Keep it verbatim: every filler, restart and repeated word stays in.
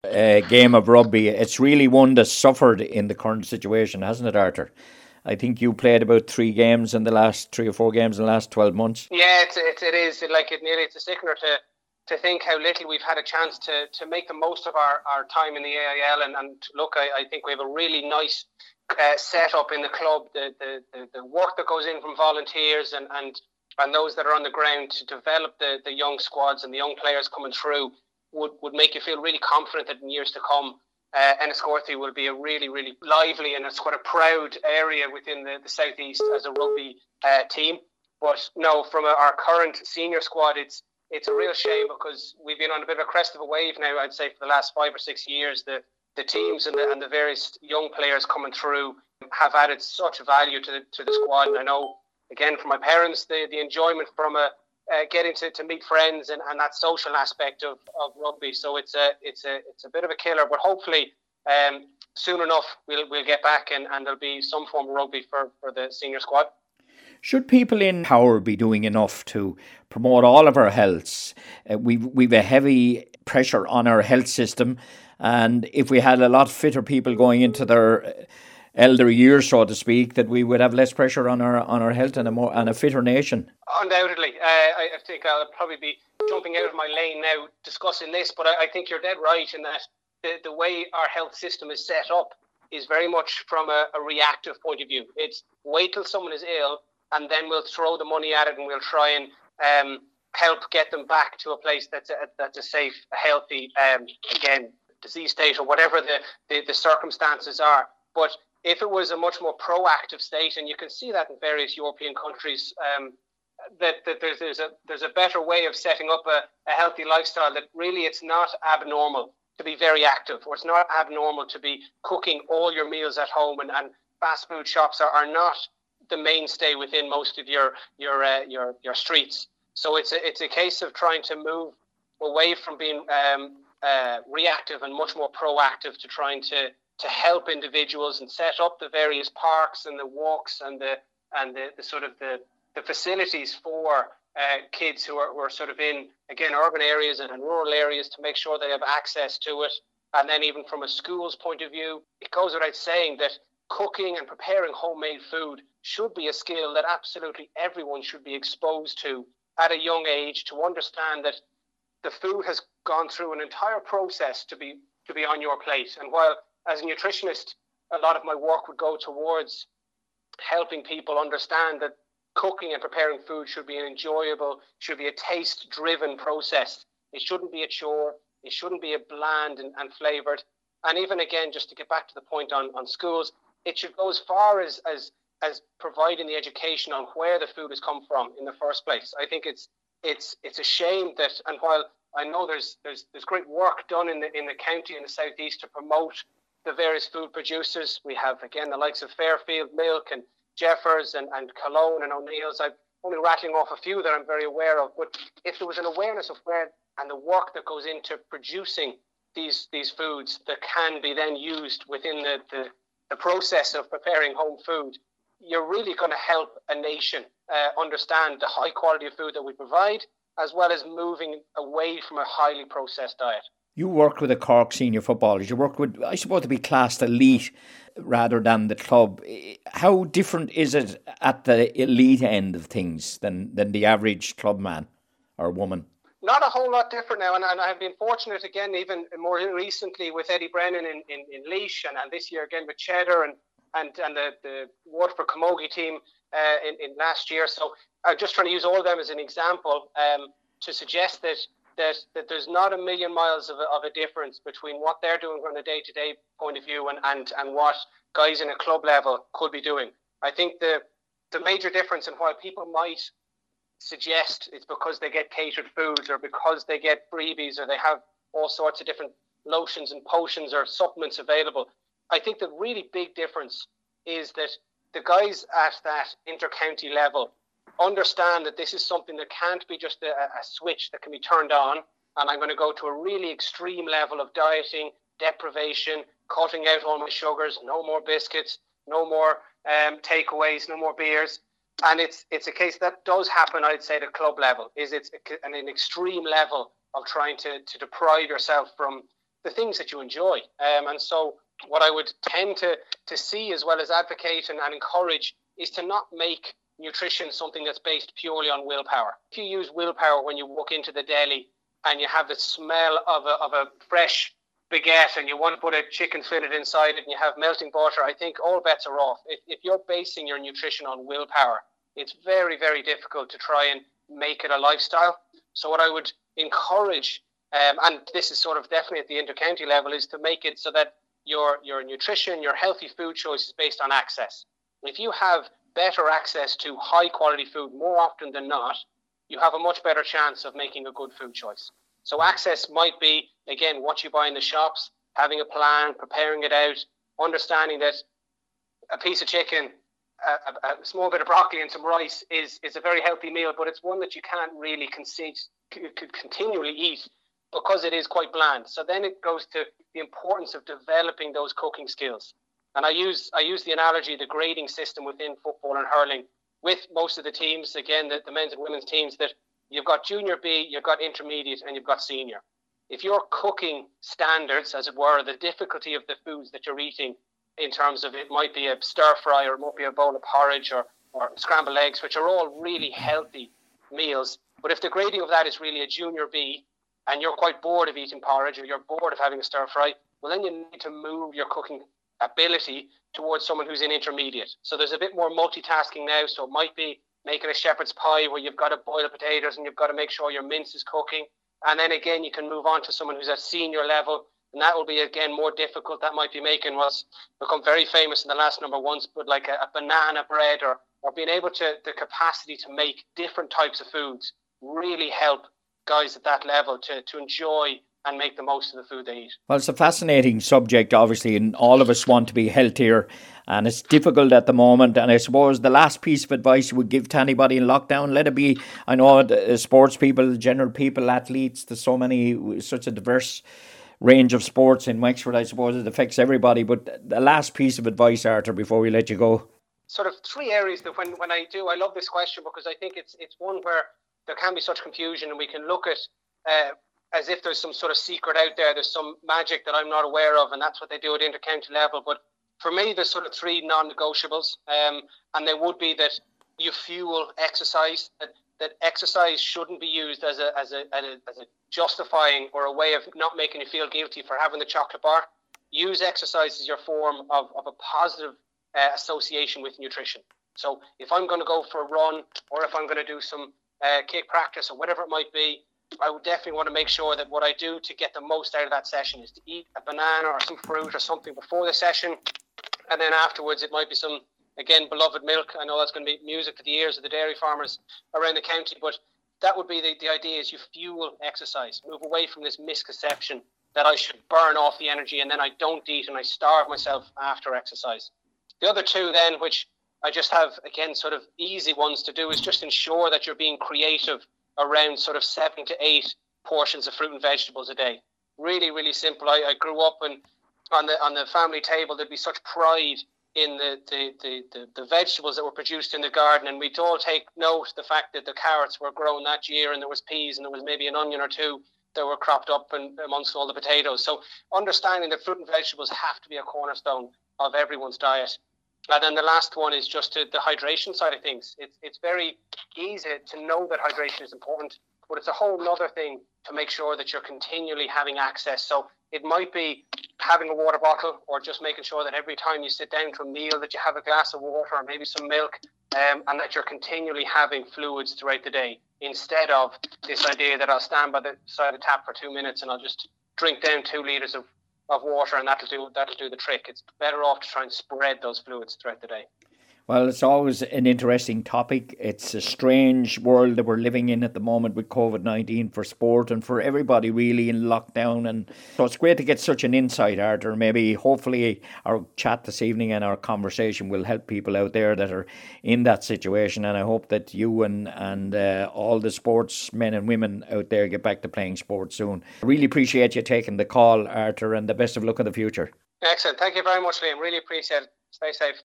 uh, game of rugby. It's really one that's suffered in the current situation, hasn't it, Arthur? I think you played about three games in the last three or four games in the last twelve months. Yeah, it's, it's, it is. Like it nearly, it's a sickener to to think how little we've had a chance to to make the most of our, our time in the A I L. And, and look, I, I think we have a really nice uh, setup in the club. The, the the the work that goes in from volunteers and and and those that are on the ground to develop the the young squads and the young players coming through would, would make you feel really confident that in years to come, uh, Enniscorthy will be a really, really lively and it's quite a proud area within the, the Southeast as a rugby uh, team. But no, from a, our current senior squad, it's it's a real shame because we've been on a bit of a crest of a wave now, I'd say, for the last five or six years. The the teams and the, and the various young players coming through have added such value to the, to the squad. And I know, again, for my parents, the, the enjoyment from a Uh, getting to, to meet friends and, and that social aspect of, of rugby. So it's a it's a it's a bit of a killer, but hopefully um, soon enough we'll we'll get back and, and there'll be some form of rugby for, for the senior squad. Should people in power be doing enough to promote all of our healths? Uh, we've we've a heavy pressure on our health system, and if we had a lot fitter people going into their elder years, so to speak, that we would have less pressure on our on our health and a more and a fitter nation. Undoubtedly, uh, I, I think I'll probably be jumping out of my lane now discussing this, but I, I think you're dead right in that the, the way our health system is set up is very much from a, a reactive point of view. It's wait till someone is ill and then we'll throw the money at it and we'll try and um, help get them back to a place that's a, that's a safe, healthy, um, again, disease state or whatever the, the, the circumstances are. But if it was a much more proactive state, and you can see that in various European countries, um, that, that there's, there's a there's a better way of setting up a, a healthy lifestyle, that really it's not abnormal to be very active, or it's not abnormal to be cooking all your meals at home, and, and fast food shops are, are not the mainstay within most of your your uh, your your streets. So it's a, it's a case of trying to move away from being um, uh, reactive and much more proactive to trying to to help individuals and set up the various parks and the walks and the and the, the sort of the, the facilities for uh, kids who are, who are sort of in, again, urban areas and in rural areas, to make sure they have access to it. And then even from a school's point of view, it goes without saying that cooking and preparing homemade food should be a skill that absolutely everyone should be exposed to at a young age, to understand that the food has gone through an entire process to be to be on your plate. And while as a nutritionist, a lot of my work would go towards helping people understand that cooking and preparing food should be an enjoyable, should be a taste-driven process. It shouldn't be a chore. It shouldn't be a bland and, and flavoured. And even again, just to get back to the point on, on schools, it should go as far as, as as providing the education on where the food has come from in the first place. I think it's it's it's a shame that, and while I know there's there's there's great work done in the in the county in the southeast to promote the various food producers. We have, again, the likes of Fairfield Milk and Jeffers and, and Cologne and O'Neill's. I'm only rattling off a few that I'm very aware of. But if there was an awareness of where and the work that goes into producing these these foods that can be then used within the, the, the process of preparing home food, you're really going to help a nation uh, understand the high quality of food that we provide, as well as moving away from a highly processed diet. You worked with the Cork senior footballers. You worked with, I suppose, to be classed elite rather than the club. How different is it at the elite end of things than, than the average club man or woman? Not a whole lot different now. And, and I've been fortunate, again, even more recently with Eddie Brennan in, in, in Laois, and, and this year again with Cheddar and and, and the, the Waterford Camogie team uh, in, in last year. So I'm just trying to use all of them as an example um, to suggest that That, that there's not a million miles of a, of a difference between what they're doing from a day-to-day point of view and, and, and what guys in a club level could be doing. I think the the major difference, and why people might suggest it's because they get catered foods or because they get freebies or they have all sorts of different lotions and potions or supplements available. I think the really big difference is that the guys at that inter-county level understand that this is something that can't be just a, a switch that can be turned on, and I'm going to go to a really extreme level of dieting, deprivation, cutting out all my sugars, no more biscuits, no more um, takeaways, no more beers. And it's it's a case that does happen, I'd say, at a club level, is it's an, an extreme level of trying to, to deprive yourself from the things that you enjoy. Um, and so what I would tend to, to see as well as advocate and, and encourage is to not make nutrition something that's based purely on willpower. If you use willpower when you walk into the deli and you have the smell of a, of a fresh baguette and you want to put a chicken fillet inside it and you have melting butter, I think all bets are off. If, if you're basing your nutrition on willpower, it's very, very difficult to try and make it a lifestyle. So what I would encourage, um, and this is sort of definitely at the inter-county level, is to make it so that your your nutrition, your healthy food choice is based on access. If you have better access to high quality food more often than not, you have a much better chance of making a good food choice. So access might be, again, what you buy in the shops, having a plan, preparing it out, understanding that a piece of chicken, a, a, a small bit of broccoli and some rice is, is a very healthy meal, but it's one that you can't really concede, could continually eat because it is quite bland. So then it goes to the importance of developing those cooking skills. And I use I use the analogy, the grading system within football and hurling with most of the teams, again, the, the men's and women's teams, that you've got junior B, you've got intermediate, and you've got senior. If your cooking standards, as it were, the difficulty of the foods that you're eating in terms of it might be a stir fry or it might be a bowl of porridge or, or scrambled eggs, which are all really healthy meals. But if the grading of that is really a junior B and you're quite bored of eating porridge or you're bored of having a stir fry, well, then you need to move your cooking ability towards someone who's in intermediate. So there's a bit more multitasking now. So it might be making a shepherd's pie where you've got to boil potatoes and you've got to make sure your mince is cooking. And then again, you can move on to someone who's at senior level, and that will be again more difficult. That might be making what's become very famous in the last number of months, but like a, a banana bread or or being able to, the capacity to make different types of foods really help guys at that level to to enjoy and make the most of the food they eat. Well, it's a fascinating subject, obviously, and all of us want to be healthier, and it's difficult at the moment. And I suppose the last piece of advice you would give to anybody in lockdown, let it be, I know the sports people, general people, athletes, there's so many, such a diverse range of sports in Wexford, I suppose it affects everybody. But the last piece of advice, Arthur, before we let you go. Sort of three areas that when, when I do, I love this question because I think it's it's one where there can be such confusion and we can look at uh, as if there's some sort of secret out there, there's some magic that I'm not aware of, and that's what they do at inter-county level. But for me, there's sort of three non-negotiables, um, and they would be that you fuel exercise, that, that exercise shouldn't be used as a, as, a, as a as a justifying or a way of not making you feel guilty for having the chocolate bar. Use exercise as your form of, of a positive uh, association with nutrition. So if I'm going to go for a run, or if I'm going to do some uh, kick practice or whatever it might be, I would definitely want to make sure that what I do to get the most out of that session is to eat a banana or some fruit or something before the session. And then afterwards, it might be some, again, beloved milk. I know that's going to be music to the ears of the dairy farmers around the county, but that would be the, the idea is you fuel exercise. Move away from this misconception that I should burn off the energy and then I don't eat and I starve myself after exercise. The other two then, which I just have, again, sort of easy ones to do, is just ensure that you're being creative around sort of seven to eight portions of fruit and vegetables a day. Really, really simple. I, I grew up and on the on the family table there'd be such pride in the the, the, the the vegetables that were produced in the garden, and we'd all take note of the fact that the carrots were grown that year and there was peas and there was maybe an onion or two that were cropped up and amongst all the potatoes. So understanding that fruit and vegetables have to be a cornerstone of everyone's diet. And then the last one is just to the hydration side of things. It's it's very easy to know that hydration is important, but it's a whole other thing to make sure that you're continually having access. So it might be having a water bottle, or just making sure that every time you sit down to a meal that you have a glass of water or maybe some milk, um, and that you're continually having fluids throughout the day, instead of this idea that I'll stand by the side of the tap for two minutes and I'll just drink down two litres of of water and that'll do that'll do the trick. It's better off to try and spread those fluids throughout the day. Well, it's always an interesting topic. It's a strange world that we're living in at the moment with covid nineteen for sport and for everybody really in lockdown. And so it's great to get such an insight, Arthur. Maybe hopefully our chat this evening and our conversation will help people out there that are in that situation. And I hope that you and, and uh, all the sports men and women out there get back to playing sports soon. I really appreciate you taking the call, Arthur, and the best of luck in the future. Excellent. Thank you very much, Liam. Really appreciate it. Stay safe.